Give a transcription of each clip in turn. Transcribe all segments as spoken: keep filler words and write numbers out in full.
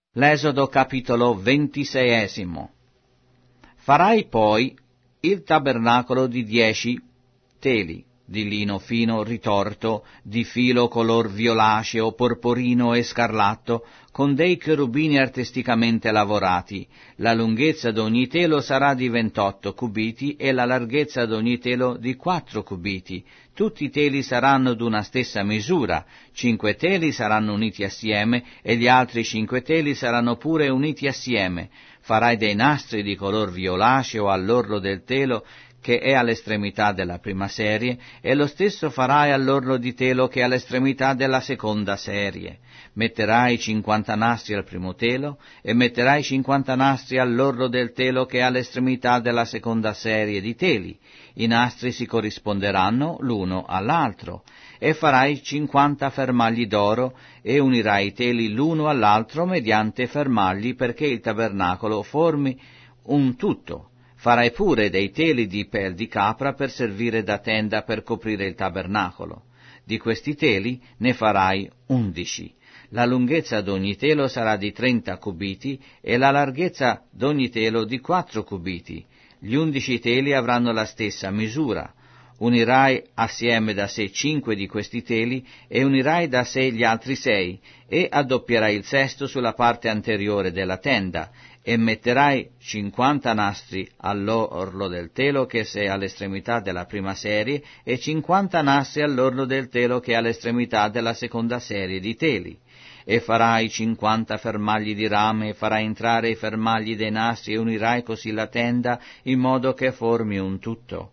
L'esodo capitolo ventiseiesimo. Farai poi il tabernacolo di dieci teli, di lino fino ritorto, di filo color violaceo, porporino e scarlatto, con dei cherubini artisticamente lavorati. La lunghezza d'ogni telo sarà di ventotto cubiti e la larghezza d'ogni telo di quattro cubiti. Tutti i teli saranno d'una stessa misura, cinque teli saranno uniti assieme e gli altri cinque teli saranno pure uniti assieme. Farai dei nastri di color violaceo all'orlo del telo che è all'estremità della prima serie, e lo stesso farai all'orlo di telo che è all'estremità della seconda serie. Metterai cinquanta nastri al primo telo, e metterai cinquanta nastri all'orlo del telo che è all'estremità della seconda serie di teli. I nastri si corrisponderanno l'uno all'altro, e farai cinquanta fermagli d'oro, e unirai i teli l'uno all'altro mediante fermagli, perché il tabernacolo formi un tutto. Farai pure dei teli di pel di capra per servire da tenda per coprire il tabernacolo. Di questi teli ne farai undici. La lunghezza d'ogni telo sarà di trenta cubiti e la larghezza d'ogni telo di quattro cubiti. Gli undici teli avranno la stessa misura. Unirai assieme da sé cinque di questi teli e unirai da sé gli altri sei, e addoppierai il sesto sulla parte anteriore della tenda, e metterai cinquanta nastri all'orlo del telo che è all'estremità della prima serie e cinquanta nastri all'orlo del telo che è all'estremità della seconda serie di teli. E farai cinquanta fermagli di rame, e farai entrare i fermagli dei nastri e unirai così la tenda in modo che formi un tutto.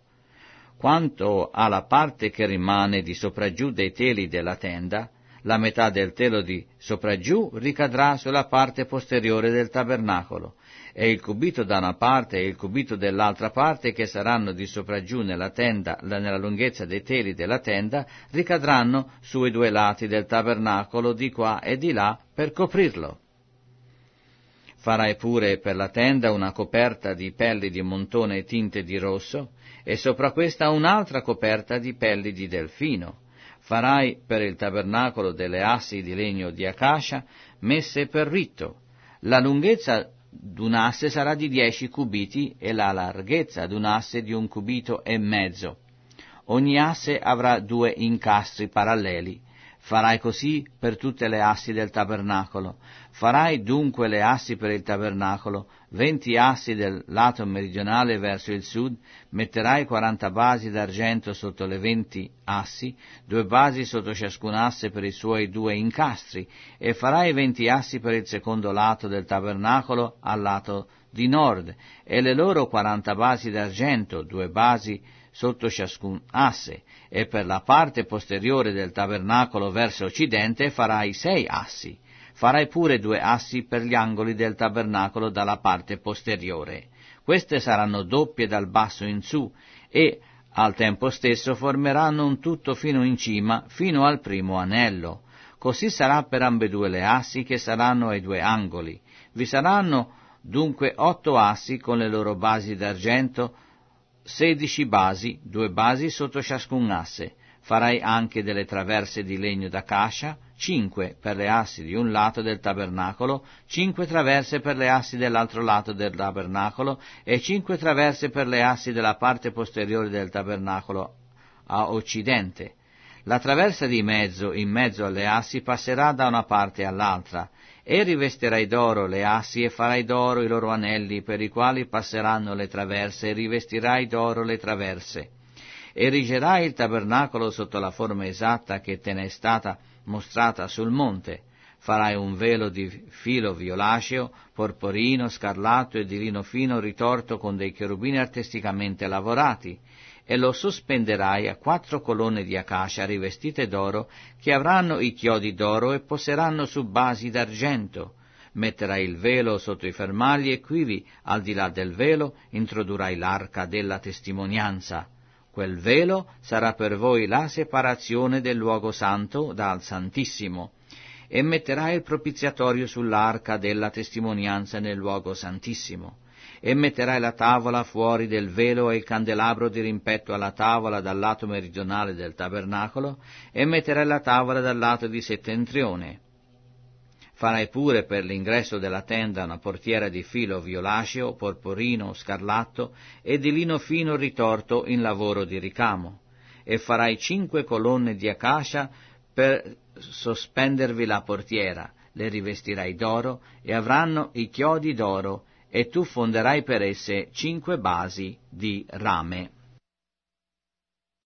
Quanto alla parte che rimane di sopraggiù dei teli della tenda, la metà del telo di sopraggiù ricadrà sulla parte posteriore del tabernacolo, e il cubito da una parte e il cubito dell'altra parte che saranno di sopraggiù nella tenda, nella lunghezza dei teli della tenda, ricadranno sui due lati del tabernacolo di qua e di là per coprirlo. Farai pure per la tenda una coperta di pelli di montone tinte di rosso, e sopra questa un'altra coperta di pelli di delfino. Farai per il tabernacolo delle assi di legno di acacia messe per ritto. La lunghezza d'un'asse sarà di dieci cubiti e la larghezza d'un'asse di un cubito e mezzo. Ogni asse avrà due incastri paralleli. Farai così per tutte le assi del tabernacolo. Farai dunque le assi per il tabernacolo, venti assi del lato meridionale verso il sud, metterai quaranta basi d'argento sotto le venti assi, due basi sotto ciascun asse per i suoi due incastri, e farai venti assi per il secondo lato del tabernacolo al lato di nord, e le loro quaranta basi d'argento, due basi sotto ciascun asse, e per la parte posteriore del tabernacolo verso occidente farai sei assi. Farai pure due assi per gli angoli del tabernacolo dalla parte posteriore. Queste saranno doppie dal basso in su, e al tempo stesso formeranno un tutto fino in cima, fino al primo anello. Così sarà per ambedue le assi che saranno ai due angoli. Vi saranno dunque otto assi con le loro basi d'argento, sedici basi, due basi sotto ciascun asse. Farai anche delle traverse di legno d'acacia, cinque per le assi di un lato del tabernacolo, cinque traverse per le assi dell'altro lato del tabernacolo e cinque traverse per le assi della parte posteriore del tabernacolo a occidente. La traversa di mezzo in mezzo alle assi passerà da una parte all'altra, e rivestirai d'oro le assi e farai d'oro i loro anelli per i quali passeranno le traverse, e rivestirai d'oro le traverse. Erigerai il tabernacolo sotto la forma esatta che te ne è stata mostrata sul monte. Farai un velo di filo violaceo, porporino, scarlatto e di lino fino ritorto con dei cherubini artisticamente lavorati, e lo sospenderai a quattro colonne di acacia rivestite d'oro, che avranno i chiodi d'oro e poseranno su basi d'argento. Metterai il velo sotto i fermagli e quivi, al di là del velo, introdurrai l'arca della testimonianza. Quel velo sarà per voi la separazione del luogo santo dal Santissimo, e metterai il propiziatorio sull'arca della testimonianza nel luogo santissimo, e metterai la tavola fuori del velo e il candelabro di rimpetto alla tavola dal lato meridionale del tabernacolo, e metterai la tavola dal lato di settentrione. Farai pure per l'ingresso della tenda una portiera di filo violaceo, porporino, scarlatto e di lino fino ritorto in lavoro di ricamo, e farai cinque colonne di acacia per sospendervi la portiera, le rivestirai d'oro e avranno i chiodi d'oro, e tu fonderai per esse cinque basi di rame.